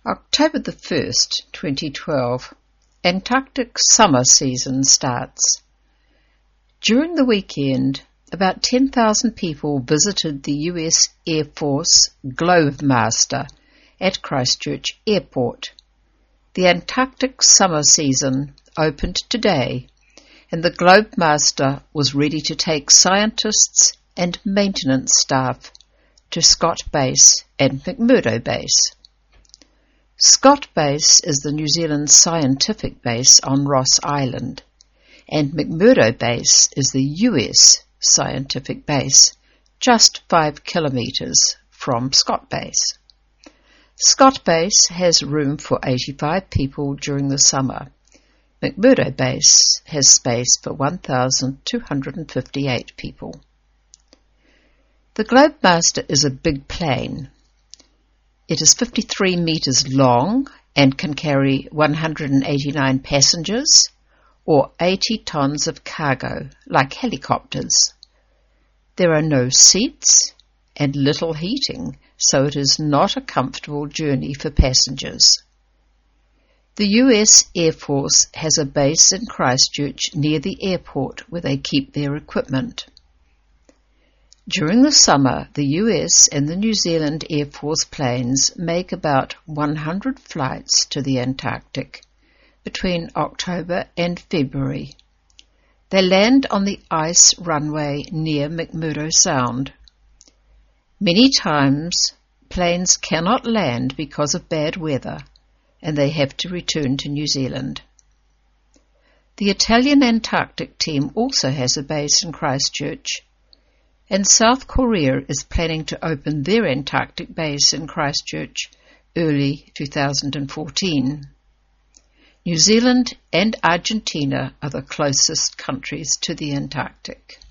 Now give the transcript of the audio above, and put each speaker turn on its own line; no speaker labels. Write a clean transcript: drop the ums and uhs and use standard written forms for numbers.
October the 1st, 2012, Antarctic summer season starts. During the weekend, about 10,000 people visited the US Air Force Globemaster at Christchurch Airport. The Antarctic summer season opened today, and the Globemaster was ready to take scientists and maintenance staff to Scott Base and McMurdo Base. Scott Base is the New Zealand scientific base on Ross Island, and McMurdo Base is the US scientific base, just 5 kilometres from Scott Base. Scott Base has room for 85 people during the summer. McMurdo Base has space for 1,258 people. The Globemaster is a big plane. It is 53 metres long and can carry 189 passengers or 80 tons of cargo, like helicopters. There are no seats and little heating, so it is not a comfortable journey for passengers. The US Air Force has a base in Christchurch near the airport where they keep their equipment. During the summer, the US and the New Zealand Air Force planes make about 100 flights to the Antarctic between October and February. They land on the ice runway near McMurdo Sound. Many times, planes cannot land because of bad weather, and they have to return to New Zealand. The Italian Antarctic team also has a base in Christchurch, and South Korea is planning to open their Antarctic base in Christchurch early 2014. New Zealand and Argentina are the closest countries to the Antarctic.